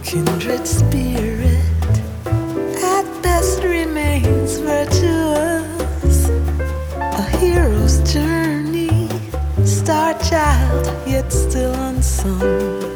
kindred spirit at best remains virtuous. A hero's journey, star child yet still unsung.